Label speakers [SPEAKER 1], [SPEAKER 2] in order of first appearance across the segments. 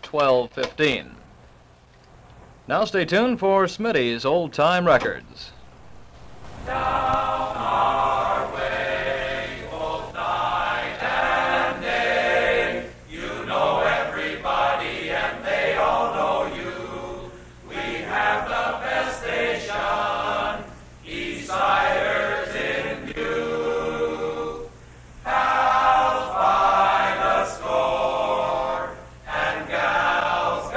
[SPEAKER 1] 12:15. Now stay tuned for Smitty's Old Time Records.
[SPEAKER 2] Down our way, both night and day. You know everybody and they all know you. We have the best station, Eastsiders in view. Pals by the score and gals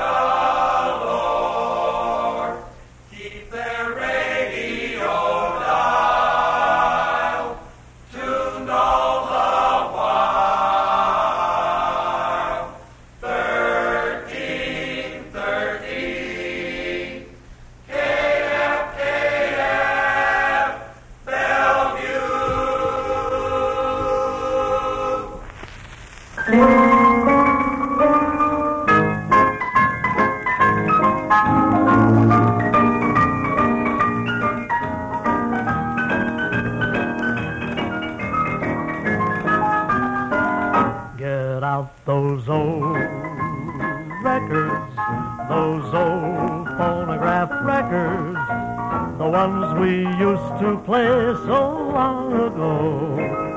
[SPEAKER 2] galore. Keep their radio dial tuned all the while. 1313 KFKF Bellevue.
[SPEAKER 3] Get out those old records, those old phonograph records, the ones we used to play so long ago.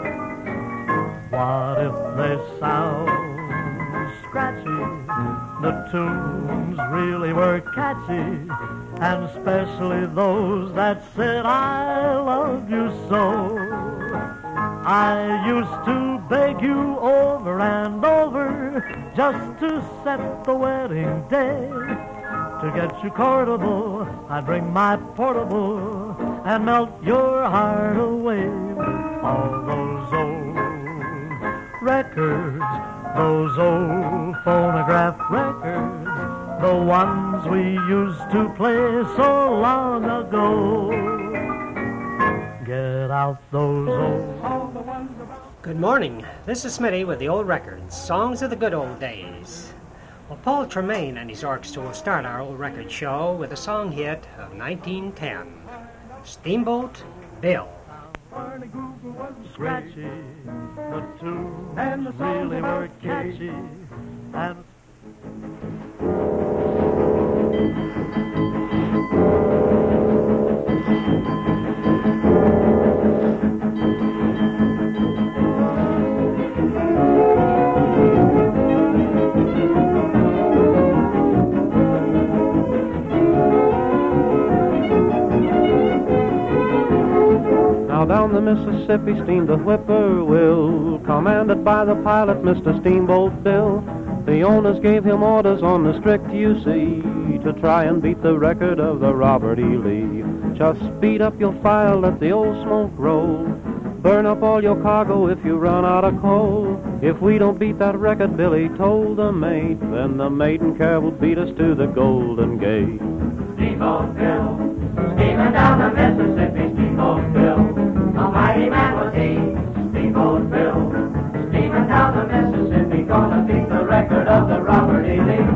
[SPEAKER 3] What if they sound scratchy? The tunes really were catchy, and especially those that said I love you so. I used to beg you over and over just to set the wedding day. To get you courtable, I'd bring my portable and melt your heart away. All those old records, those old phonograph records, the ones we used to play so long ago. Get out those old...
[SPEAKER 4] Good morning. This is Smitty with the old records, songs of the good old days. Well, Paul Tremaine and his orchestra will start our old record show with a song hit of 1910, Steamboat Bill.
[SPEAKER 3] Scratchy, the tunes really were catchy, and
[SPEAKER 5] down the Mississippi steamed the Whippoorwill, commanded by the pilot, Mr. Steamboat Bill. The owners gave him orders on the strict UC to try and beat the record of the Robert E. Lee. Just speed up your file, let the old smoke roll. Burn up all your cargo if you run out of coal. If we don't beat that record, Billy told the mate, then the maiden care will beat us to the Golden Gate.
[SPEAKER 2] Steamboat Bill, steaming down the Mississippi, Steamboat Bill. A mighty man was he, Steamboat Bill. Steaming down the Mississippi, gonna beat the record of the Robert E. Lee.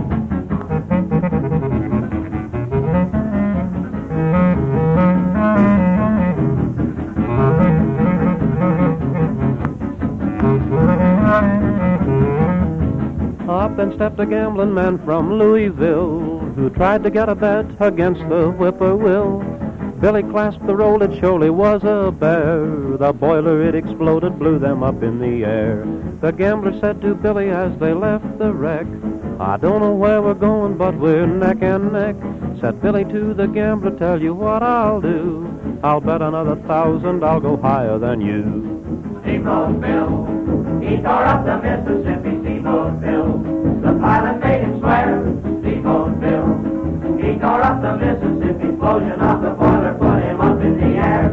[SPEAKER 5] Up then stepped a gambling man from Louisville who tried to get a bet against the Whippoorwill. Billy clasped the roll, it surely was a bear. The boiler, it exploded, blew them up in the air. The gambler said to Billy as they left the wreck, I don't know where we're going, but we're neck and neck. Said Billy to the gambler, tell you what I'll do. I'll bet another 1,000, I'll go higher than you.
[SPEAKER 2] Steamboat Bill, he tore up the Mississippi, Steamboat Bill. The pilot made him swear, Steamboat Bill. He tore up the Mississippi, explosion of the boiler put him up in the air.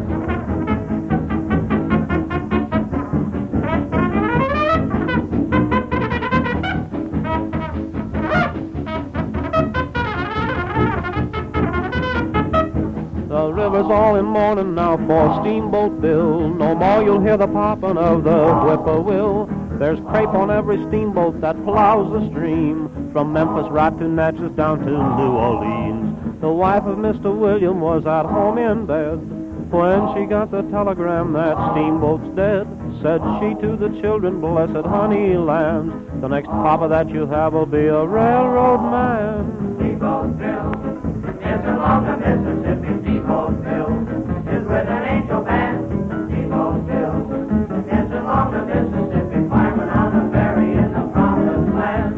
[SPEAKER 5] The river's all in mourning now for Steamboat Bill. No more you'll hear the popping of the whippoorwill. There's crepe on every steamboat that plows the stream, from Memphis right to Natchez down to New Orleans. The wife of Mr. William was at home in bed When she got the telegram that Steamboat's dead, said she to the children, blessed honey lambs, the next papa that you have will be a railroad man.
[SPEAKER 2] Steamboatville is along the Mississippi. Steamboatville is with an angel band. Steamboatville is along the Mississippi, firemen on a ferry in the promised land.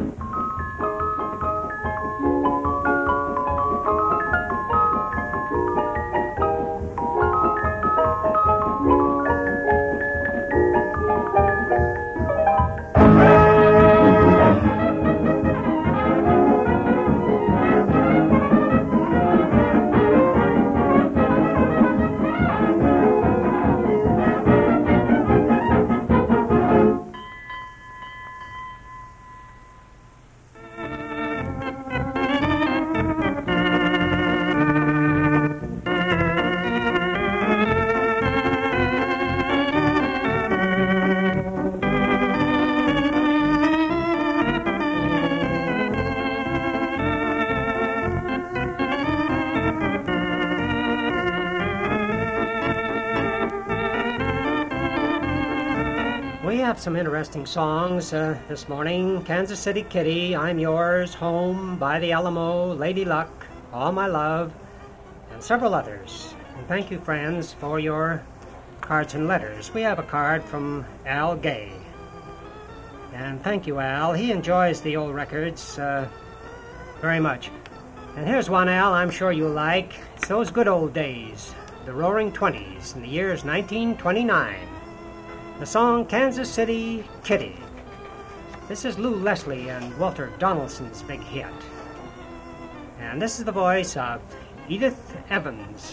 [SPEAKER 4] We have some interesting songs this morning. Kansas City Kitty, I'm Yours, Home, By the Alamo, Lady Luck, All My Love, and several others. And thank you, friends, for your cards and letters. We have a card from Al Gay. And thank you, Al. He enjoys the old records very much. And here's one, Al, I'm sure you'll like. It's those good old days, the Roaring Twenties, in the year's 1929. The song Kansas City Kitty. This is Lou Leslie and Walter Donaldson's big hit. And this is the voice of Edith Evans.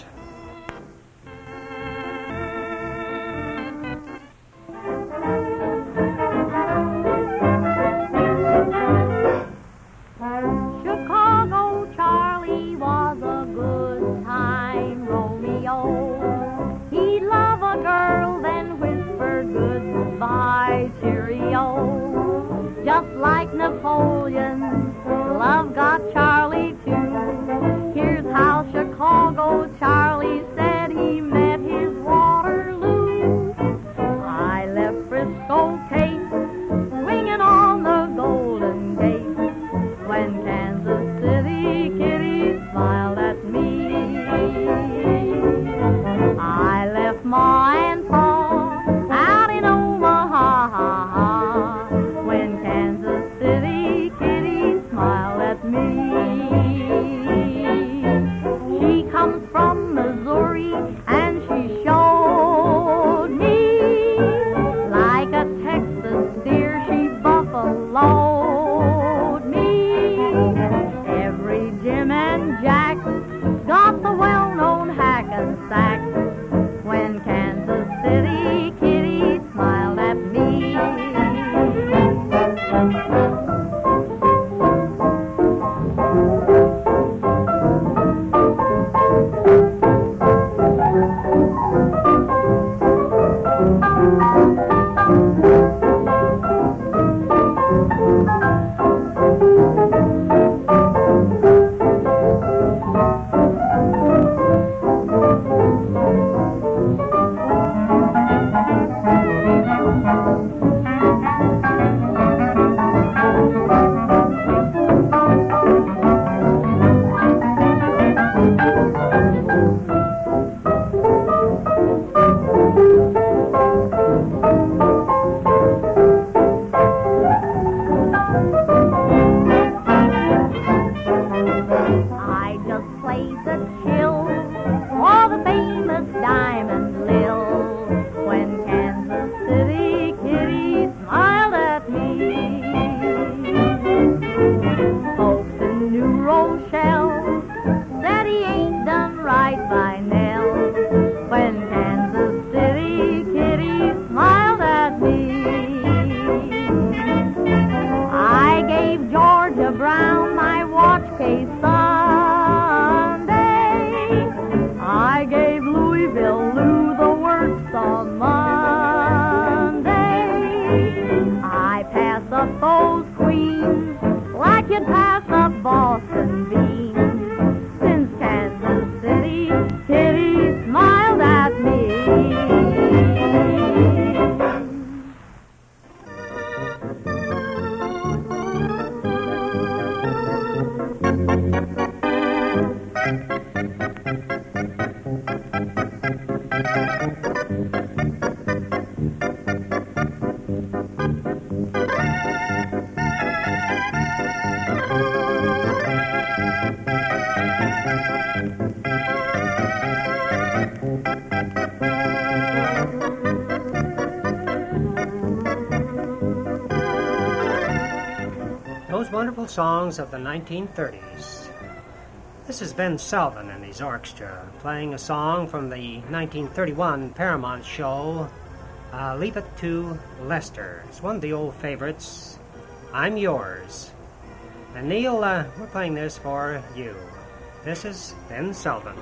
[SPEAKER 6] Chicago Charlie was a good time Romeo. He'd love a girl, then whisper goodbye, cheerio. Just like Napoleon, love got Charlie too. Here's how Chicago Charlie said he met his Waterloo. I left Frisco Cape, swinging on the Golden Gate, when Kansas City Kitty smiled at me. I left Ma and Pa out in Omaha, when Kansas City Kitty smiled at me. She comes from Missouri and she showed me, like a Texas deer she buffaloed me. Every Jim and Jack got the well-known hack and sack, when Kansas City Kitty smiled at me. I just played the chill for the famous Diamond Lil, when Kansas City Kitty smiled at me. Folks in New Rochelle said he ain't done right by Nell, when Kansas City Kitty smiled at me. I gave Georgia Brown my watch case Sunday. I gave Louisville Lou the works on Monday. I passed up those queens like you'd pass up Boston beans, since Kansas City Kitty smiled at
[SPEAKER 4] wonderful songs of the 1930s. This is Ben Selvin and his orchestra playing a song from the 1931 Paramount show, Leave It to Lester. It's one of the old favorites, I'm Yours. And Neil, we're playing this for you. This is Ben Selvin.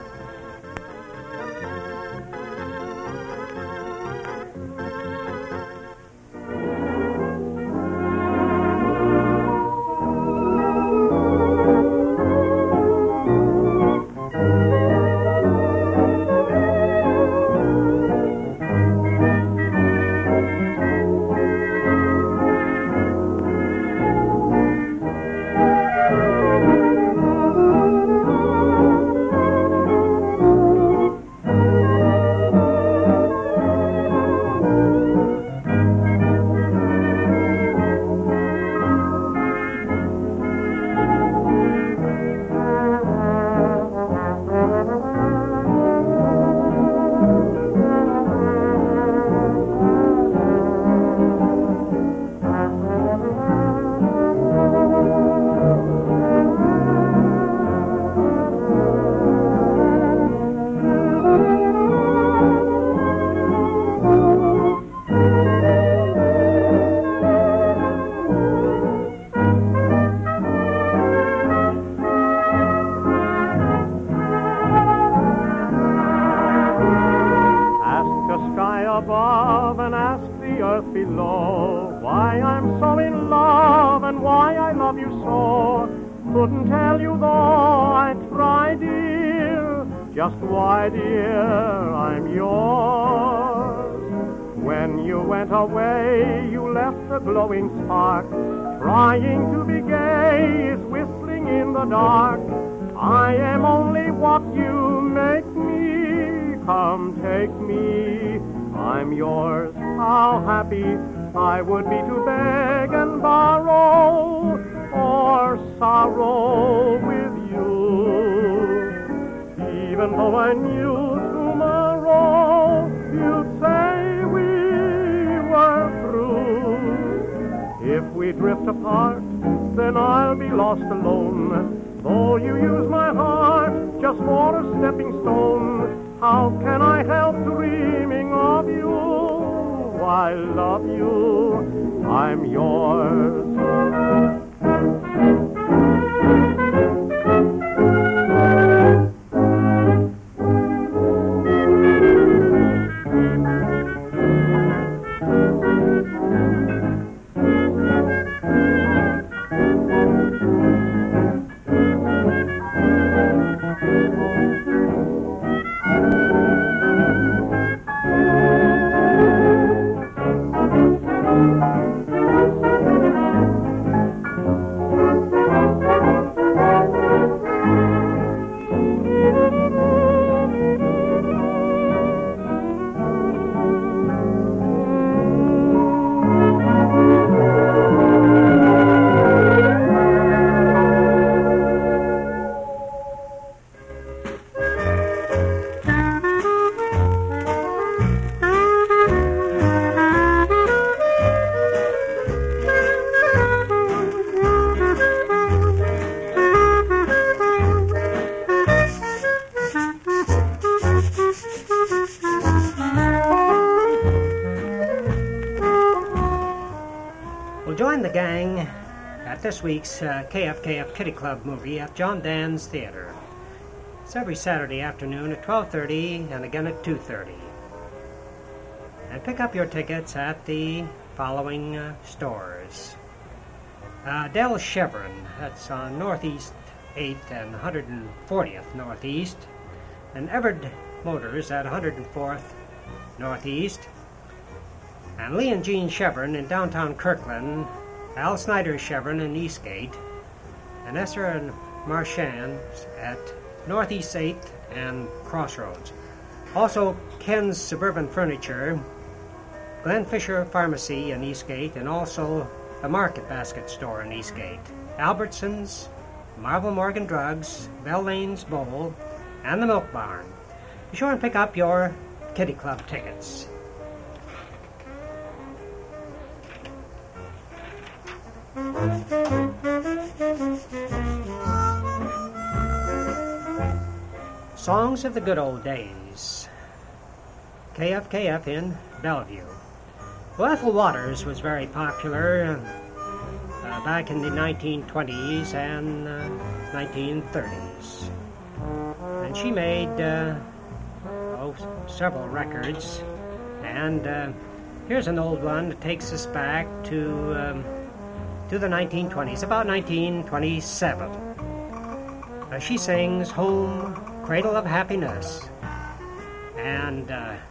[SPEAKER 3] Above and ask the earth below why I'm so in love and why I love you so. Couldn't tell you though I try, dear, just why, dear, I'm yours. When you went away, you left a glowing spark, trying to be gay, is whistling in the dark. I am only what you make me. Come take me, I'm yours. How happy I would be to beg and borrow or sorrow with you. Even though I knew tomorrow you'd say we were through. If we drift apart, then I'll be lost alone. Though you use my heart just for a stepping stone, how can I help dreaming of you? I love you, I'm yours.
[SPEAKER 4] Join the gang at this week's KFKF Kitty Club movie at John Dan's Theater. It's every Saturday afternoon at 12:30 and again at 2:30. And pick up your tickets at the following stores. Del Chevron, that's on Northeast 8th and 140th Northeast. And Everett Motors at 104th Northeast. And Lee and Jean Chevron in downtown Kirkland, Al Snyder Chevron in Eastgate, and Esser and Marchand at Northeast 8th and Crossroads. Also, Ken's Suburban Furniture, Glenn Fisher Pharmacy in Eastgate, and also the Market Basket Store in Eastgate, Albertsons, Marvel Morgan Drugs, Bell Lane's Bowl, and the Milk Barn. Be sure and pick up your Kitty Club tickets. Songs of the Good Old Days. KFKF in Bellevue. Well, Ethel Waters was very popular back in the 1920s and 1930s. And she made several records. And here's an old one that takes us back to the 1920s, about 1927. She sings Home, Cradle of Happiness. And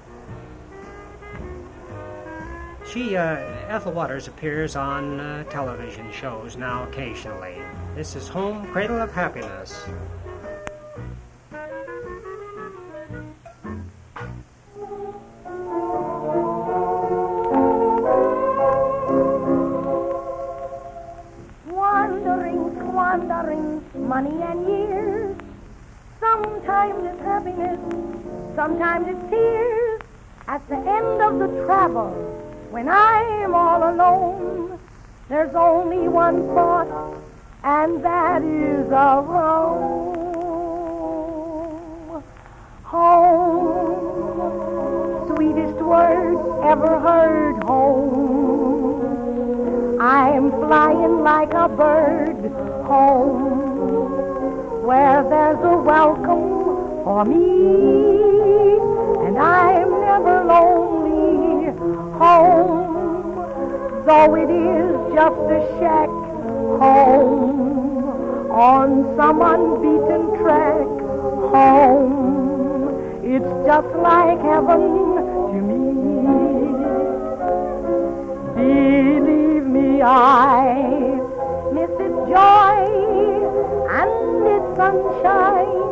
[SPEAKER 4] Ethel Waters appears on television shows now occasionally. This is Home, Cradle of Happiness.
[SPEAKER 7] Wandering, money and years. Sometimes it's happiness, sometimes it's tears. At the end of the travel, when I'm all alone, there's only one thought, and that is a home. Home, sweetest word ever heard, home. I'm flying like a bird home, where there's a welcome for me, and I'm never lonely. Home, though it is just a shack. Home, on some unbeaten track. Home, it's just like heaven to me. Believe me, I miss its joy and its sunshine.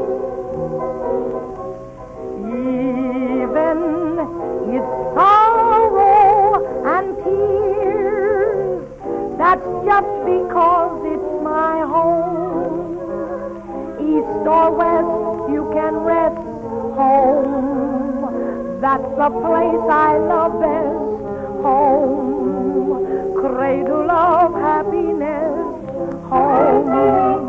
[SPEAKER 7] Even its sorrow and tears, that's just because it's my home. East or west, you can rest. Home, that's the place I love best. Home, cradle of happiness. Home.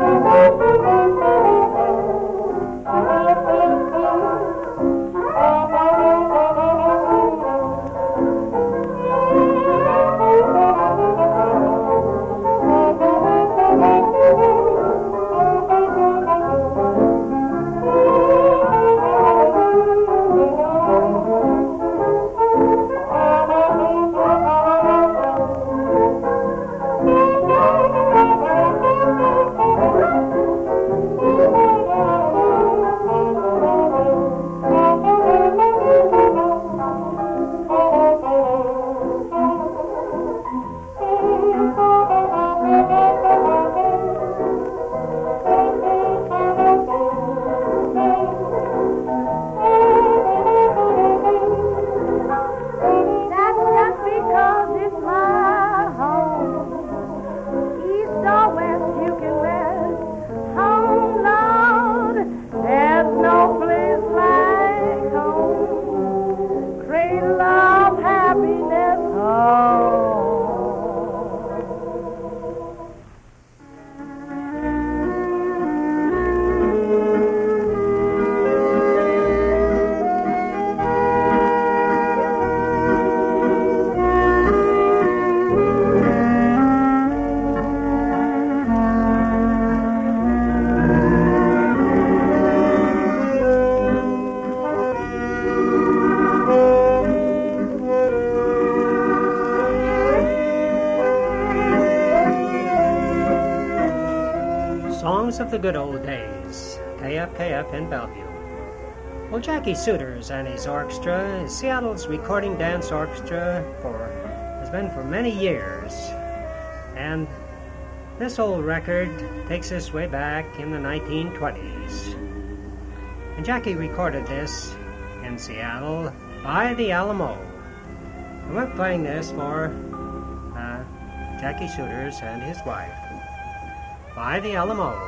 [SPEAKER 4] Of the Good Old Days, KFKF in Bellevue. Well, Jackie Souders and his orchestra is Seattle's recording dance orchestra has been for many years. And this old record takes us way back in the 1920s. And Jackie recorded this in Seattle by the Alamo. And we're playing this for Jackie Souders and his wife by the Alamo.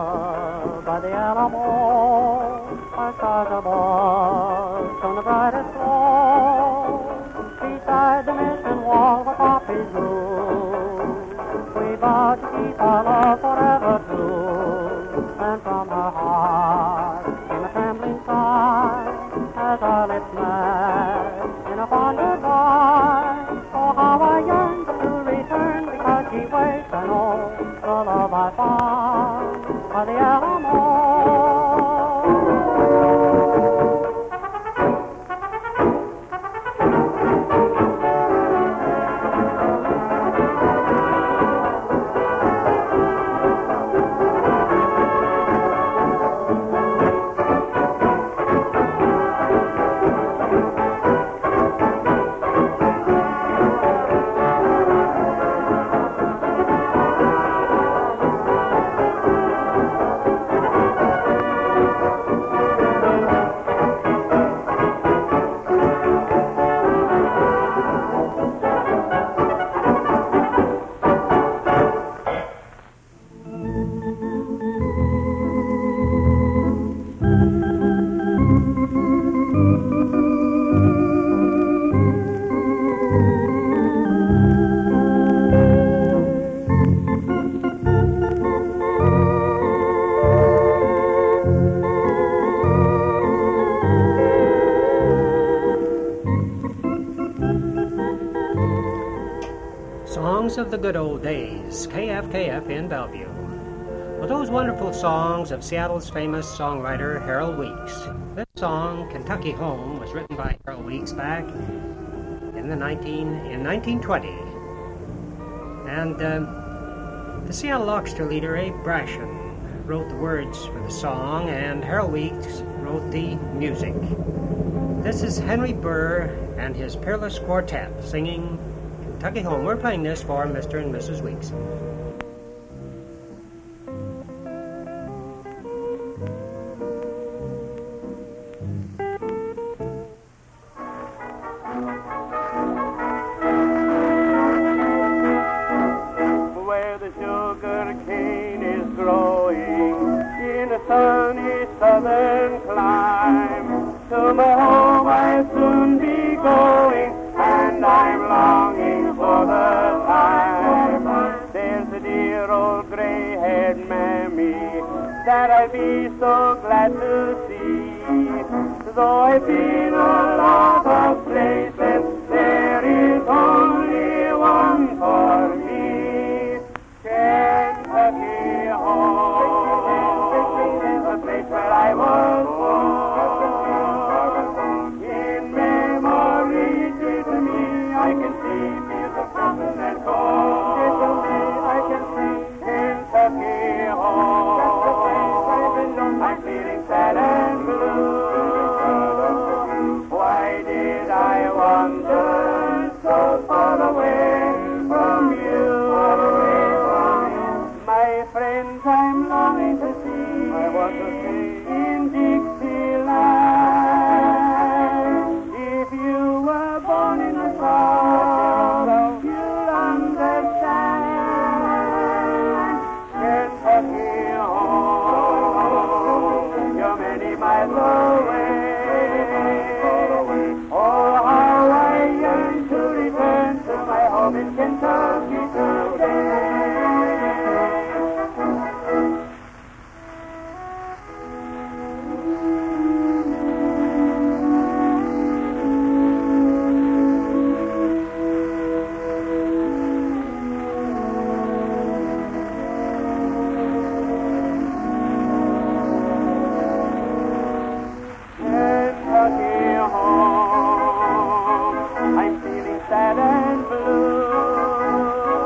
[SPEAKER 5] by the Alamo, our stars above, shone the brightest glow. Beside the mission wall where poppies grew, we vowed to keep our love forever true. And from her heart came a trembling sigh as our lips met in a fond goodbye. Oh, how I yearned to return because she waits and oh, the love I found by the Alamo.
[SPEAKER 4] Songs of the Good Old Days, KFKF in Bellevue. Well, those wonderful songs of Seattle's famous songwriter Harold Weeks. This song, Kentucky Home, was written by Harold Weeks back in 1920. And the Seattle Orchestra leader, Abe Brashen, wrote the words for the song, and Harold Weeks wrote the music. This is Henry Burr and his Peerless Quartet singing Kentucky Home. We're playing this for Mr. and Mrs. Weeks.
[SPEAKER 5] Where the sugar cane is growing in a sunny southern clime, to my home I'll soon be going, and I'm longing for the time. There's a dear old gray-haired mammy that I'd be so glad to see. Though I've been a lot of places, there is only one for me. Kentucky home, the place where I was born. In memory, to me, I can see fields of cotton and corn. I can see Kentucky home. I'm feeling sad and blue. Why did I wander so far away from you? My friends, I'm longing to see. I want to see in Dixieland. If you were born in the South, you'll understand. Kentucky home, you're many miles away. Oh, how I yearn to return to my home in Kentucky today. Kentucky home, I'm feeling sad and blue.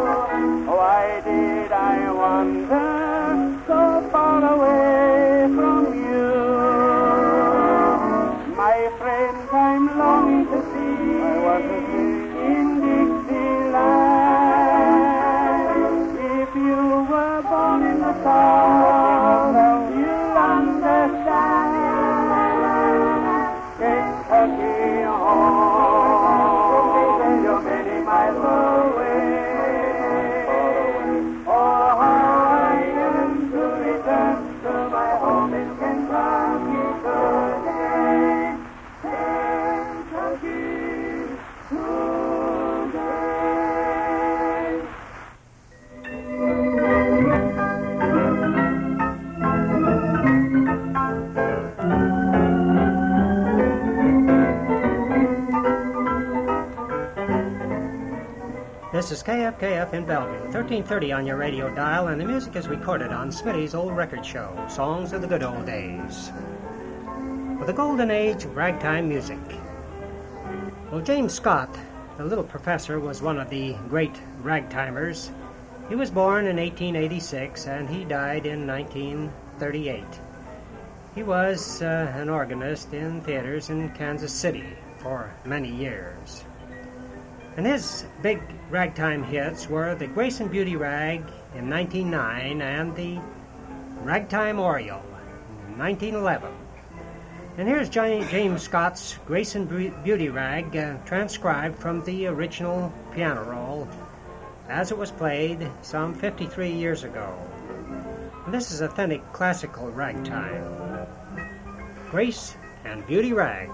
[SPEAKER 4] This is KFKF in Bellevue, 1330 on your radio dial, and the music is recorded on Smitty's Old Record Show, Songs of the Good Old Days. With the golden age of ragtime music. Well, James Scott, the little professor, was one of the great ragtimers. He was born in 1886, and he died in 1938. He was an organist in theaters in Kansas City for many years. And his big ragtime hits were the Grayson Beauty Rag in 1909 and the Ragtime Oriole in 1911. And here's James Scott's Grayson Beauty Rag transcribed from the original piano roll as it was played some 53 years ago. And this is authentic classical ragtime. Grace and Beauty Rag.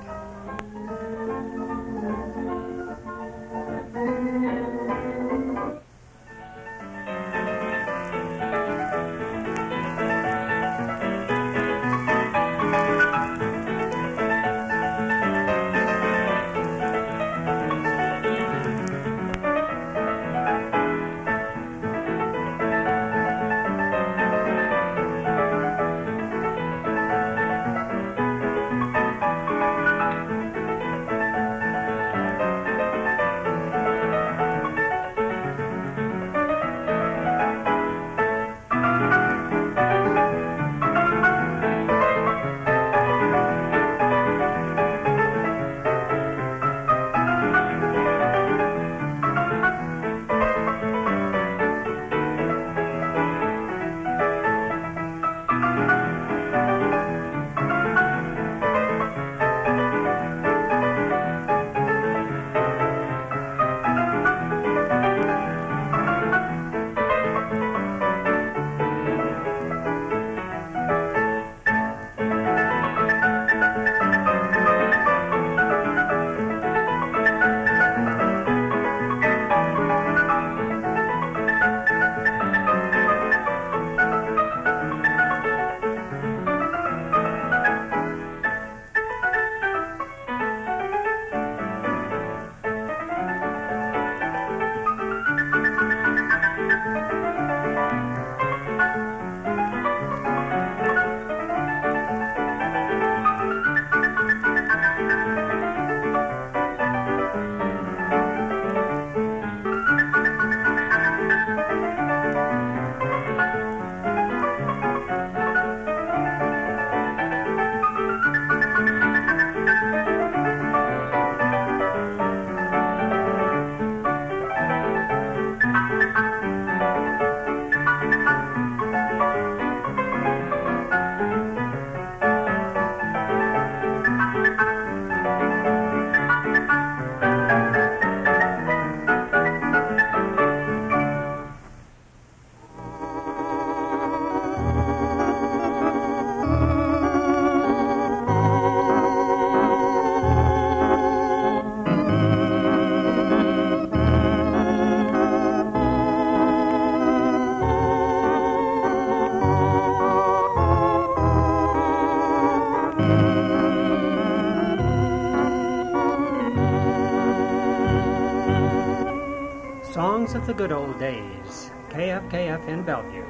[SPEAKER 4] Songs of the Good Old Days, KFKF in Bellevue.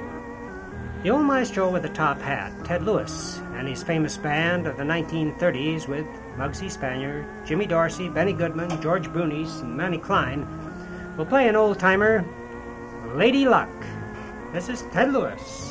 [SPEAKER 4] The old maestro with the top hat, Ted Lewis, and his famous band of the 1930s with Muggsy Spanier, Jimmy Dorsey, Benny Goodman, George Brunis, and Manny Klein, will play an old-timer, Lady Luck. This is Ted Lewis.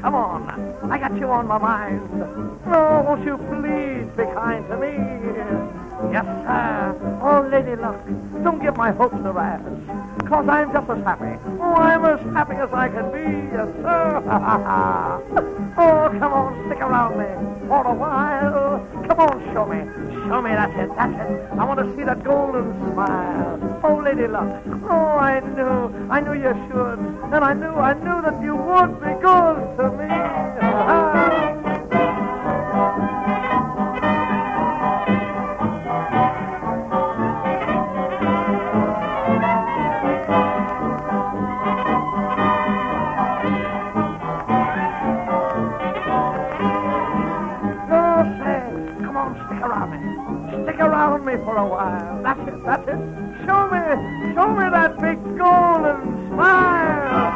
[SPEAKER 8] come on. I got you on my mind. Oh, won't you please be kind to me? Yes, sir. Oh, Lady Luck, don't give my hopes a rise. 'Cause I'm just as happy. Oh, I'm as happy as I can be. Yes, sir. Oh, come on, stick around me for a while. Come on, show me. Show me, that's it, that's it. I want to see that golden smile. Oh, Lady Luck. Oh, I knew you should. And I knew that you would be good to me. Stick around me for a while. That's it, that's it. Show me that big golden smile.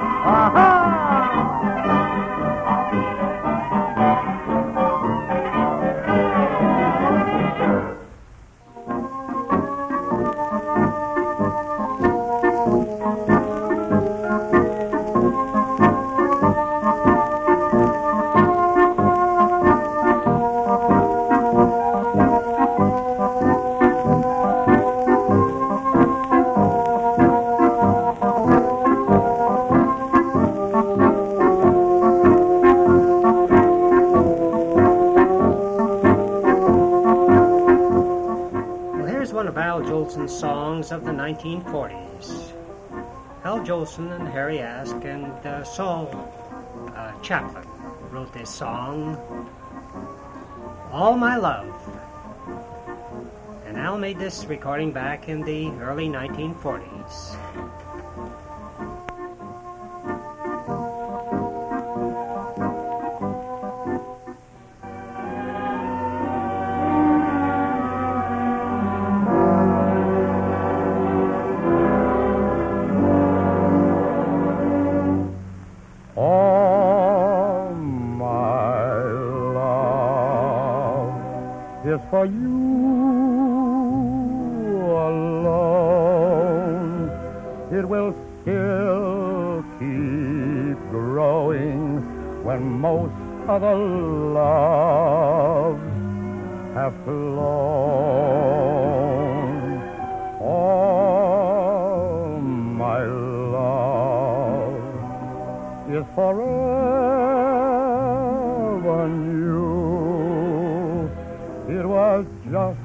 [SPEAKER 4] Songs of the 1940s. Al Jolson and Harry Ask and Saul Chaplin wrote this song, All My Love. And Al made this recording back in the early 1940s.
[SPEAKER 5] For you alone, it will still keep growing when most other loves have flown. All my love is forever new. It was just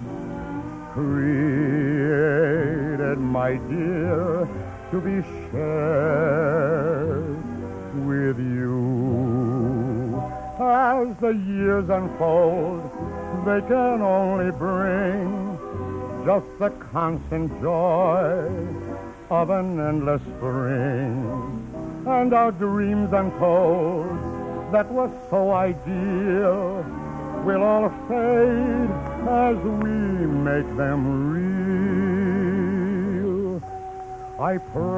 [SPEAKER 5] created, my dear, to be shared with you. As the years unfold, they can only bring just the constant joy of an endless spring. And our dreams untold that were so ideal will all fade as we make them real. I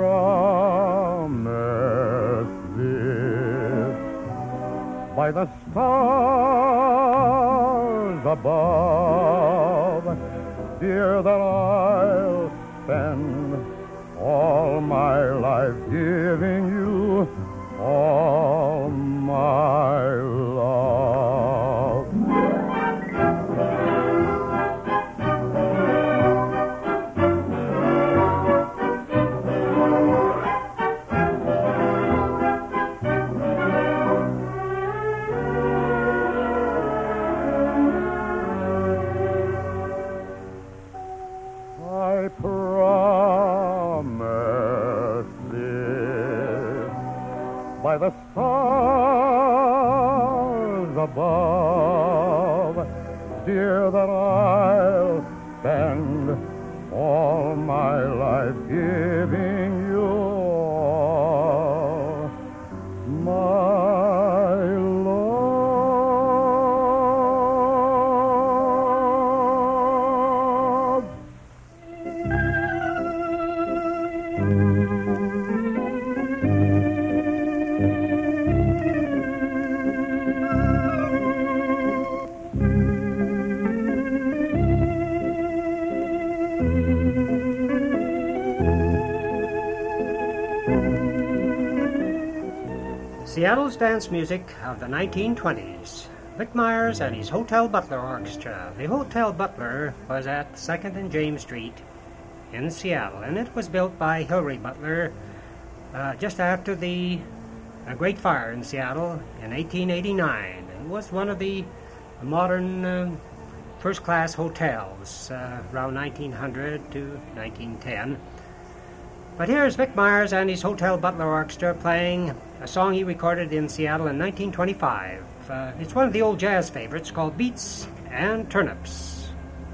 [SPEAKER 5] promise this by the stars above, dear, that I'll spend all my life giving you all my love. I promise this by the stars above, dear, that I'll spend all my life giving you all my love.
[SPEAKER 4] Seattle's dance music of the 1920s. Vic Myers and his Hotel Butler Orchestra. The Hotel Butler was at 2nd and James Street in Seattle, and it was built by Hilary Butler just after the Great Fire in Seattle in 1889. It was one of the modern first-class hotels around 1900 to 1910. But here's Vic Myers and his Hotel Butler Orchestra playing a song he recorded in Seattle in 1925. It's one of the old jazz favorites called Beets and Turnips.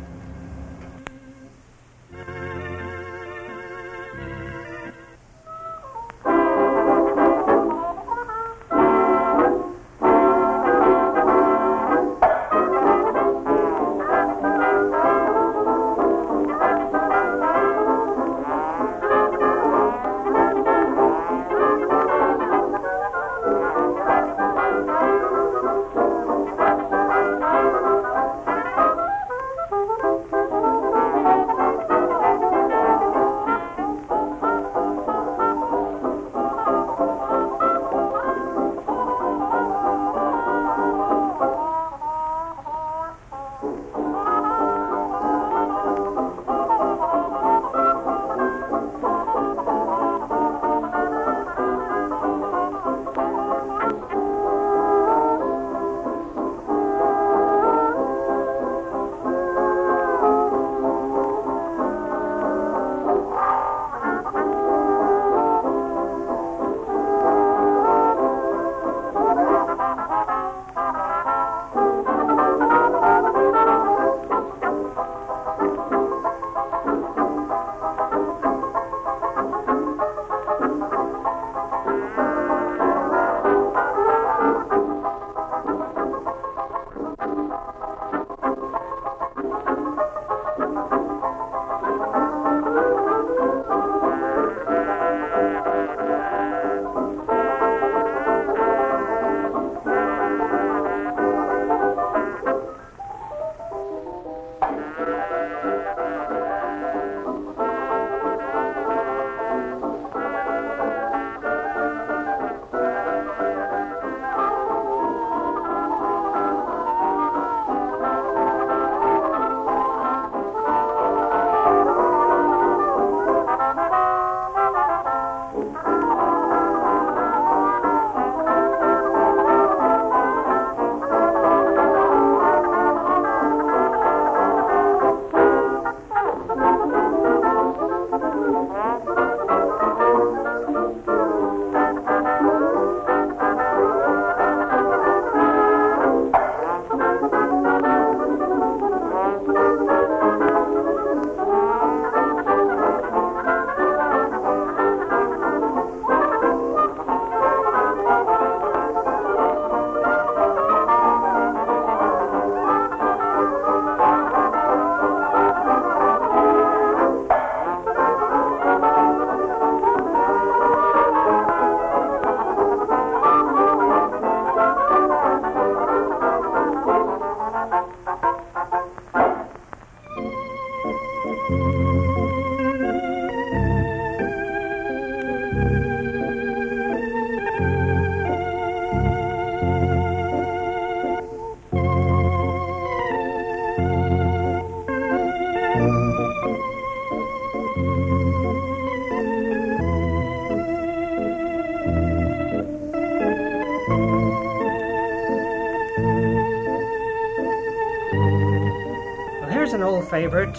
[SPEAKER 4] An old favorite,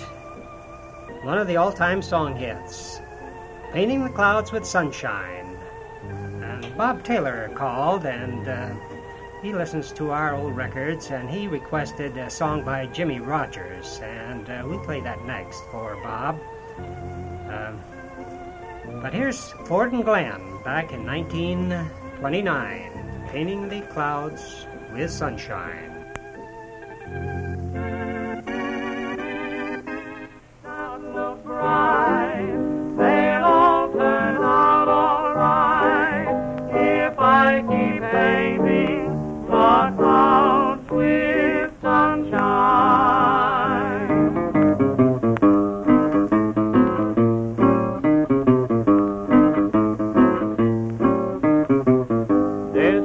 [SPEAKER 4] one of the all-time song hits, Painting the Clouds with Sunshine. And Bob Taylor called, and he listens to our old records, and he requested a song by Jimmy Rogers, and we'll play that next for Bob. But here's Ford and Glenn back in 1929, Painting the Clouds with Sunshine.
[SPEAKER 5] There's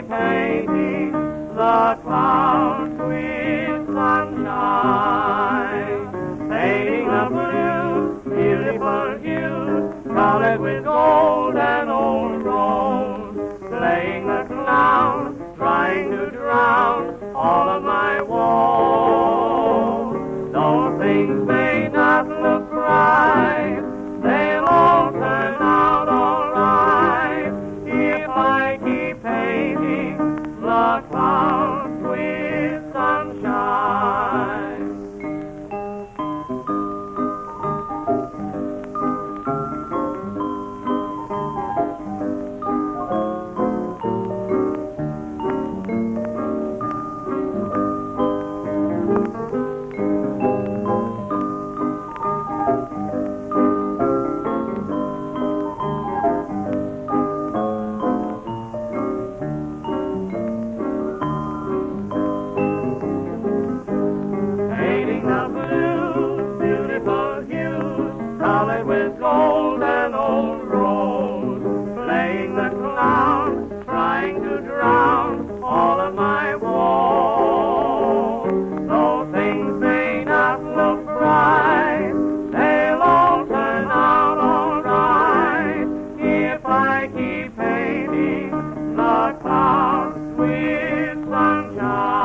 [SPEAKER 2] keep painting the clouds with sunshine, painting the blue, beautiful hues, colored with gold and old rose, playing the clown, trying to drown all of my woes. Though things may not look right, they'll all turn out all right if I keep painting the clouds with sunshine. Painting the blue, beautiful hues, colored with gold and old rose, playing the clown, trying to drown all of my woes. Though things may not look bright, they'll all turn out all right if I keep painting the clouds with sunshine.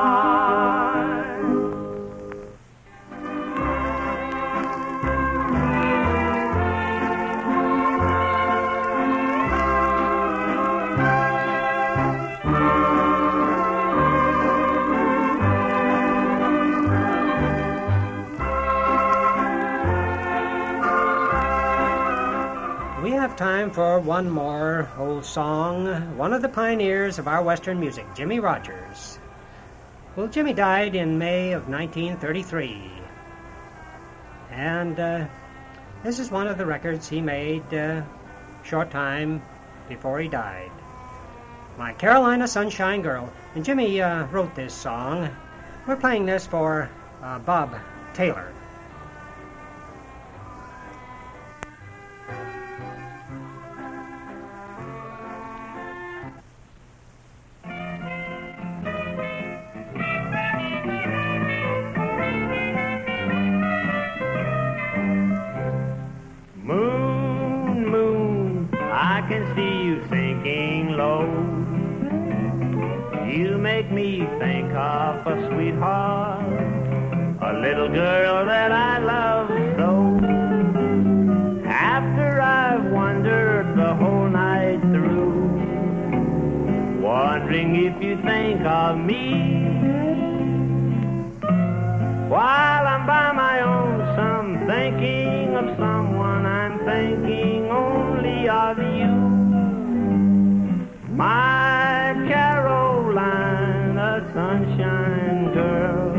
[SPEAKER 4] We have time for one more old song, one of the pioneers of our Western music, Jimmie Rodgers. Well, Jimmy died in May of 1933. And this is one of the records he made short time before he died. My Carolina Sunshine Girl. And Jimmy wrote this song. We're playing this for Bob Taylor.
[SPEAKER 3] Moon, moon, I can see you sinking low. You make me think of a sweetheart, a little girl that I love so. After I've wandered the whole night through, wondering if you think of me, while I'm by my own, some thinking of someone, I'm thinking only of you. My Carolina Sunshine Girl,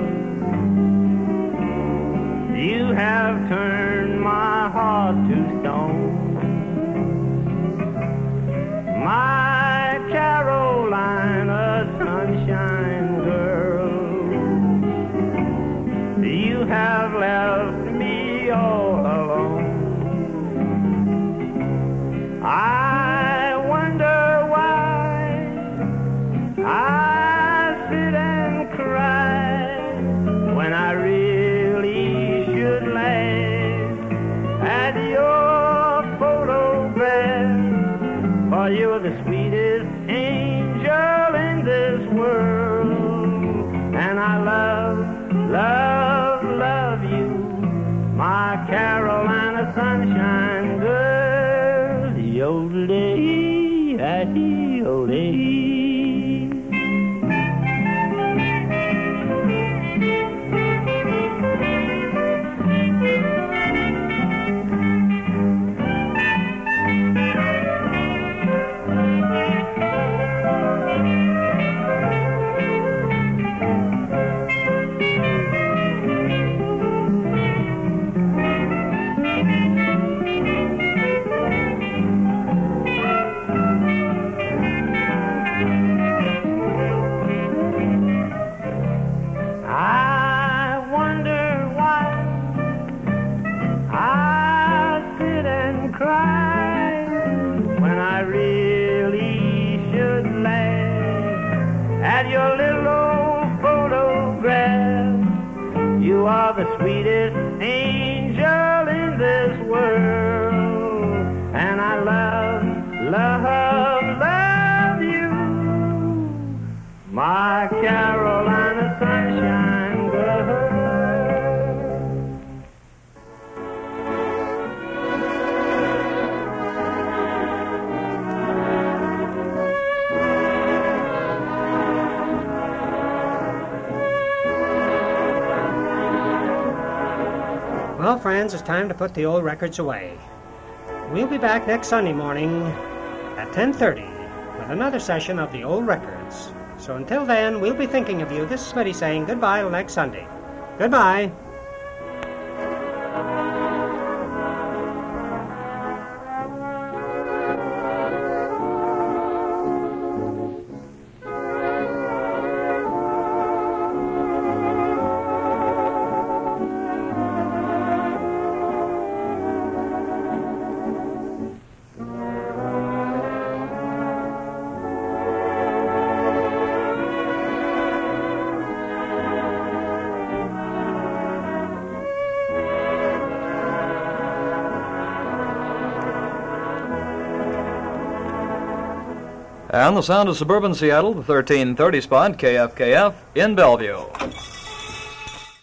[SPEAKER 3] you have turned my heart to stone. My Carolina Sunshine Girl, you have left me all alone. I wonder why I sit and cry when I really should laugh at your photograph. For you're the sweetest angel in this world, and I love, love, love you, my Carolina Sunshine Girl. Yodel-dee, ah-dee-oh-dee.
[SPEAKER 9] at your little old photograph. You are the sweetest angel in this world, and I love you, my Carolina sunshine girl.
[SPEAKER 4] Well, friends, it's time to put the old records away. We'll be back next Sunday morning at 10:30 with another session of the old records. So until then, we'll be thinking of you. This is Smitty saying goodbye till next Sunday. Goodbye.
[SPEAKER 1] And the sound of suburban Seattle, the 1330 spot, KFKF, in Bellevue.